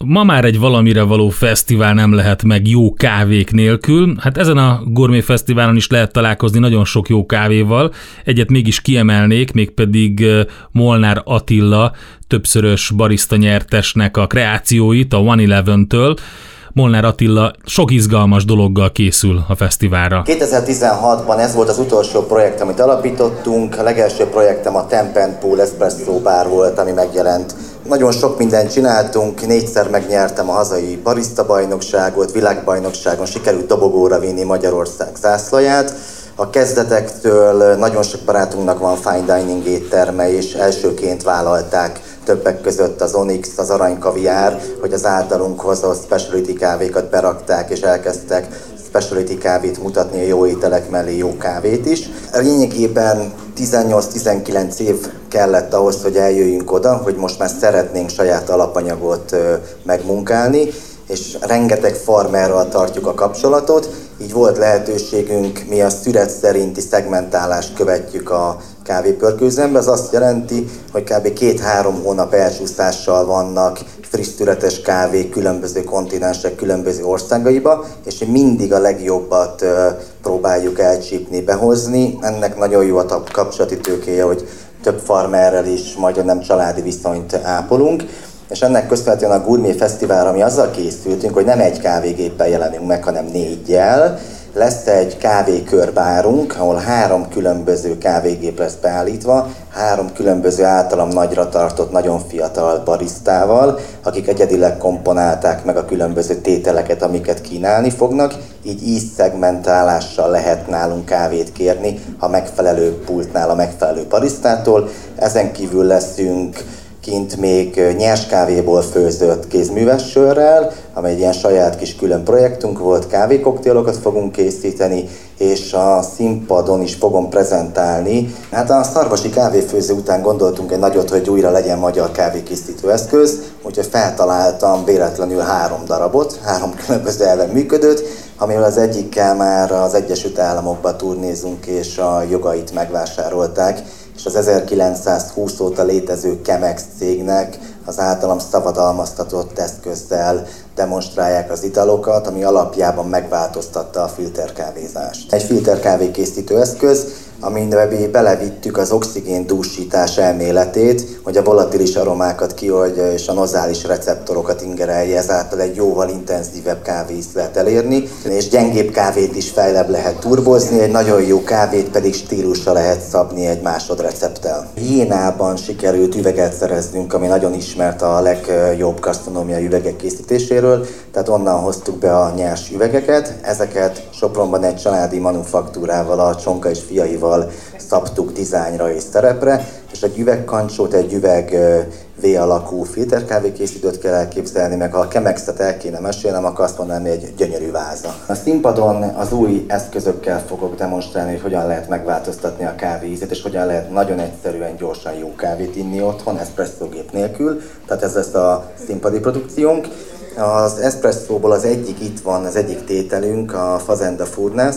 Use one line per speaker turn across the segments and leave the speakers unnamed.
Ma már egy valamire való fesztivál nem lehet meg jó kávék nélkül. Hát ezen a Gourmet Fesztiválon is lehet találkozni nagyon sok jó kávéval. Egyet mégis kiemelnék, mégpedig Molnár Attila többszörös barista nyertesnek a kreációit a 111-től. Molnár Attila sok izgalmas dologgal készül a fesztiválra.
2016-ban ez volt az utolsó projekt, amit alapítottunk. A legelső projektem a Temp & Pool Espresso Bar volt, ami megjelent. Nagyon sok mindent csináltunk, 4-szer megnyertem a hazai barista bajnokságot, világbajnokságon sikerült dobogóra vinni Magyarország zászlaját. A kezdetektől nagyon sok barátunknak van fine dining étterme, és elsőként vállalták többek között az Onyx, az Arany Kaviár, hogy az általunk hozott specialty kávékat berakták, és elkezdtek specialty kávét mutatni, a jó ételek mellé jó kávét is. Lényegében 18-19 év kellett ahhoz, hogy eljöjjünk oda, hogy most már szeretnénk saját alapanyagot megmunkálni, és rengeteg farmerral tartjuk a kapcsolatot, így volt lehetőségünk, mi a szüret szerinti szegmentálást követjük a kávépörkőzőmbe, az azt jelenti, hogy kb. 2-3 hónap elcsúszással vannak friss szüretes kávék különböző kontinensek, különböző országaiba, és mindig a legjobbat próbáljuk elcsípni, behozni. Ennek nagyon jó a kapcsolati tőkéje, hogy több farmerrel is majdnem családi viszonyt ápolunk. És ennek köszönhetően a Gourmet Fesztiválra mi azzal készültünk, hogy nem egy kávégéppel jelenünk meg, hanem 4-jel. Lesz egy kávékörbárunk, ahol 3 különböző kávégép lesz beállítva, 3 különböző általam nagyra tartott, nagyon fiatal barisztával, akik egyedileg komponálták meg a különböző tételeket, amiket kínálni fognak, így ízszegmentálással lehet nálunk kávét kérni a megfelelő pultnál a megfelelő barisztától. Ezen kívül leszünk kint még nyers kávéból főzött kézműves sörrel, amely egy ilyen saját kis külön projektünk volt, kávékoktélokat fogunk készíteni, és a színpadon is fogom prezentálni. Hát a szarvasi kávéfőző után gondoltunk egy nagyot, hogy újra legyen magyar kávékészítő eszköz, úgyhogy feltaláltam véletlenül 3 darabot, 3 különböző elven működőt, amivel az egyikkel már az Egyesült Államokba turnézunk, és a jogait megvásárolták, és az 1920 óta létező Chemex cégnek az általam szabadalmaztatott eszközzel demonstrálják az italokat, ami alapjában megváltoztatta a filterkávézást. Egy filterkávé készítő eszköz, amiben belevittük az oxigén dúsítás elméletét, hogy a volatilis aromákat kioldja és a nozális receptorokat ingerelje, ezáltal egy jóval intenzívebb kávéízt lehet elérni, és gyengébb kávét is fejlebb lehet turbozni, egy nagyon jó kávét pedig stílusra lehet szabni egy másodrecepttel. Jénában sikerült üveget szereznünk, ami nagyon ismert a legjobb gasztronómiai üvegek készítéséről, tehát onnan hoztuk be a nyers üvegeket, ezeket Sopronban egy családi manufaktúrával, a Csonka és fiaival szabtuk dizájnra és szerepre, és egy üvegkancsót, egy üveg V-alakú filterkávékészítőt kell elképzelni, meg ha a Chemexet el kéne mesélnem, akkor azt mondanám, hogy egy gyönyörű váza. A színpadon az új eszközökkel fogok demonstrálni, hogy hogyan lehet megváltoztatni a kávé ízét, és hogyan lehet nagyon egyszerűen, gyorsan jó kávét inni otthon, eszpresszógép nélkül, tehát ez lesz a színpadi produkciónk. Az eszpresszóból az egyik itt van, az egyik tételünk, a Fazenda Furnace,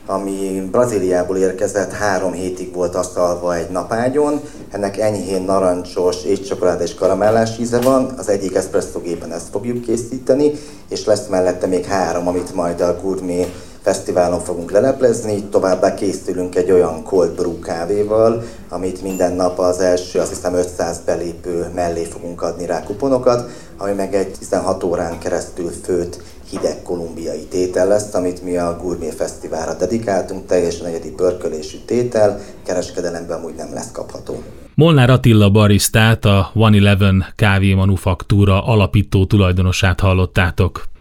ami Brazíliából érkezett, 3 hétig volt asztalva egy napágyon. Ennek enyhén narancsos, étcsokoládé és karamellás íze van. Az egyik eszpresszógépen ezt fogjuk készíteni, és lesz mellette még 3, amit majd a Gourmet Fesztiválon fogunk leleplezni. Továbbá készülünk egy olyan cold brew kávéval, amit minden nap az első, azt hiszem 500 belépő mellé fogunk adni rá kuponokat, ami meg egy 16 órán keresztül főtt hideg kolumbiai tétel lesz, amit mi a Gourmet Fesztiválra dedikáltunk, teljesen egyedi pörkölésű tétel, kereskedelemben amúgy nem lesz kapható.
Molnár Attila barisztát, a 111 kávémanufaktúra alapító tulajdonosát hallottátok.